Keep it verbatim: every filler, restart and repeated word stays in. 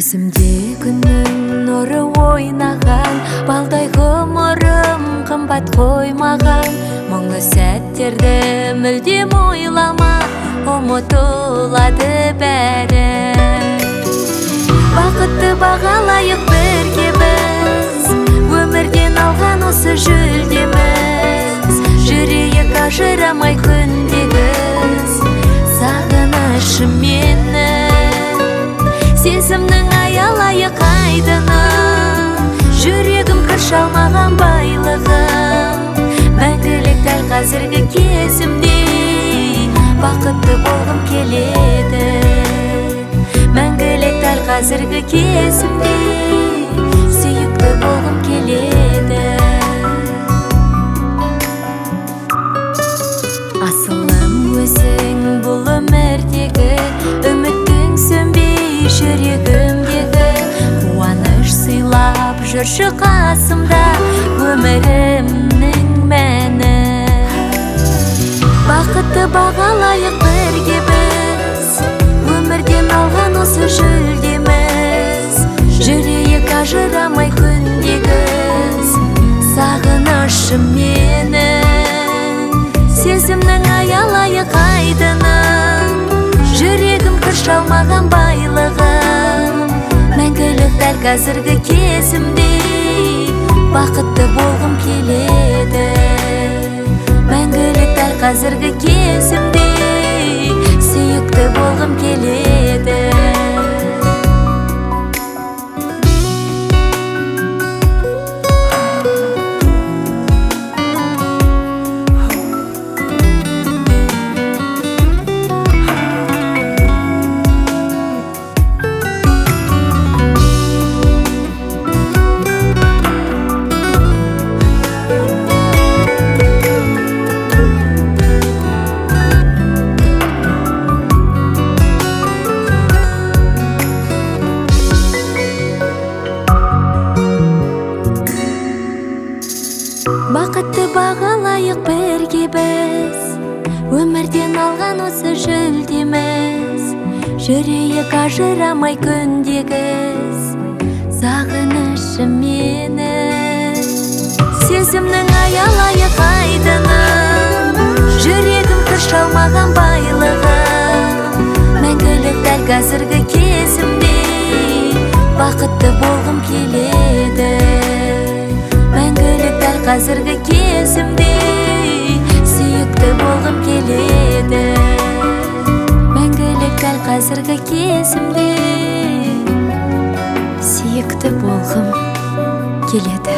Көзімде күннің нұры ойнаған, балдай ғұмырым қымбат қоймаған. Мұңлы сәттерді мүлдем ойлама, ұмытылады бәрі. Бақытты бағалайық бірге біз, өмірден алған осы жүлдеміз. Жүрейік ажырамай күндегіз, сағынышым менің. Сезімнің аялайық айдыны, жүрегім кір шалмаған байлығым. Мәңгілік дәл қазіргі кезімде, бақытты болғым келеді. Мәңгілік дәл қазіргі кезімде, сүйікті болғым келеді. Асылым өзің бұл өмірдегі, үміттің сөнбей жүрегімдегі. Қуаныш сыйлап жүрші қасымда, өмірімнің мәні. Бақытты бағалайық бірге біз, өмірден алған осы жүлдеміз. Жүрейік ажырамай күндегіз, сағынышым менің. Сезімнің аялайық айдыным, жүрегім кір шалмаған байлығым. Мәңгілік дәл қазіргі кезімде, бақытты болғым келеді. Мәңгілік дәл қазіргі кезімде, сүйікті болғым келеді. Бақытты бағалайық бірге біз, өмірден алған осы жүлдеміз. Жүрейік ажырамай күндегіз, сағынышым менің. Сезімнің аялайық айдыным, жүрегім кір шалмаған байлығым. Мәңгілік дәл қазіргі кезімде, бақытты болғым келеді. Мәңгілік дәл қазіргі кезімде, сүйікті болғым келеді. Мәңгілік дәл қазіргі кезімде, сүйікті болғым келеді.